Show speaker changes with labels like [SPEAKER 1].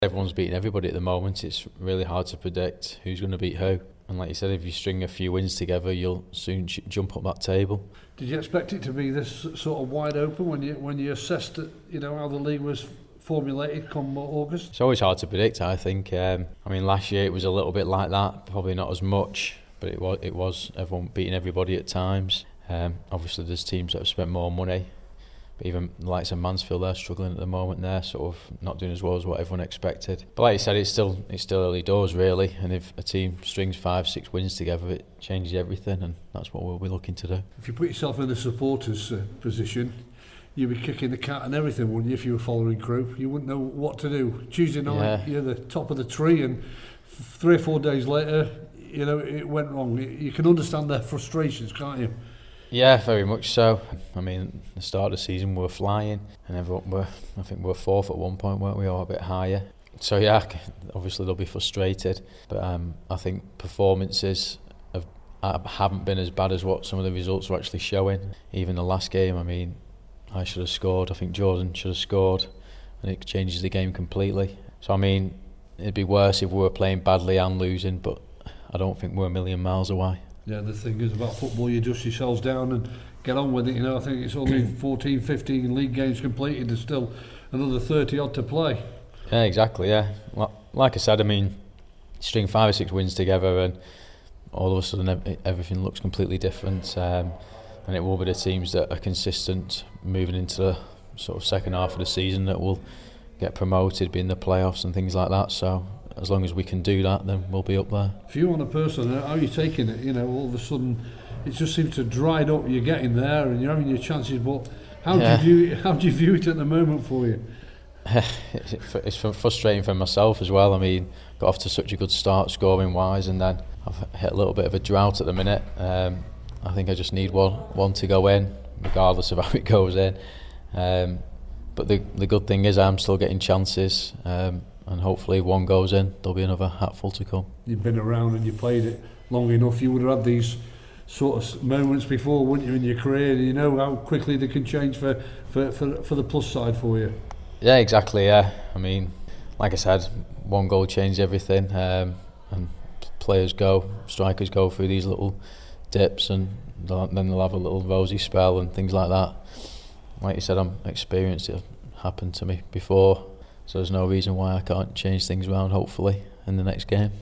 [SPEAKER 1] Everyone's beating everybody at the moment. It's really hard to predict who's going to beat who. And like you said, if you string a few wins together, you'll soon jump up that table.
[SPEAKER 2] Did you expect it to be this sort of wide open when you assessed it, how the league was formulated come August?
[SPEAKER 1] It's always hard to predict, I think. Last year it was a little bit like that, probably not as much, but it was everyone beating everybody at times. Obviously there's teams that have spent more money. But even the likes of Mansfield, they're struggling at the moment. They're sort of not doing as well as what everyone expected. But like you said, it's still early doors really. And if a team strings 5-6 wins together, it changes everything, and that's what we'll be looking to do.
[SPEAKER 2] If you put yourself in the supporters' position, you'd be kicking the cat and everything, wouldn't you? If you were following Crewe, you wouldn't know what to do. Tuesday night, you're the top of the tree, and 3 or 4 days later, it went wrong. You can understand their frustrations, can't you?
[SPEAKER 1] Yeah, very much so. The start of the season we were flying, and I think we were fourth at one point, weren't we, or a bit higher. So yeah, obviously they'll be frustrated, but I think performances haven't been as bad as what some of the results are actually showing. Even the last game, I should have scored. I think Jordan should have scored, and it changes the game completely. So it'd be worse if we were playing badly and losing, but I don't think we're a million miles away.
[SPEAKER 2] Yeah, the thing is about football, you dust yourselves down and get on with it. I think it's only 14, 15 league games completed. There's still another 30 odd to play.
[SPEAKER 1] Yeah, exactly. Yeah, like I said, string 5 or 6 wins together, and all of a sudden everything looks completely different. And it will be the teams that are consistent moving into the sort of second half of the season that will get promoted, be in the playoffs and things like that. So as long as we can do that, then we'll be up there.
[SPEAKER 2] For you on a personal, how are you taking it? All of a sudden it just seems to dried up. You're getting there and you're having your chances, but how do you view it at the moment for you?
[SPEAKER 1] It's frustrating for myself as well. Got off to such a good start scoring wise, and then I've hit a little bit of a drought at the minute. I think I just need one to go in, regardless of how it goes in. But the good thing is I'm still getting chances, and hopefully if one goes in, there'll be another hatful to come.
[SPEAKER 2] You've been around and you played it long enough. You would have had these sort of moments before, wouldn't you, in your career? You know how quickly they can change for the plus side for you.
[SPEAKER 1] Yeah, exactly. Yeah, like I said, one goal changed everything, and strikers go through these little dips, and then they'll have a little rosy spell and things like that. Like you said, I'm experienced. It happened to me before, so there's no reason why I can't change things around, hopefully, in the next game.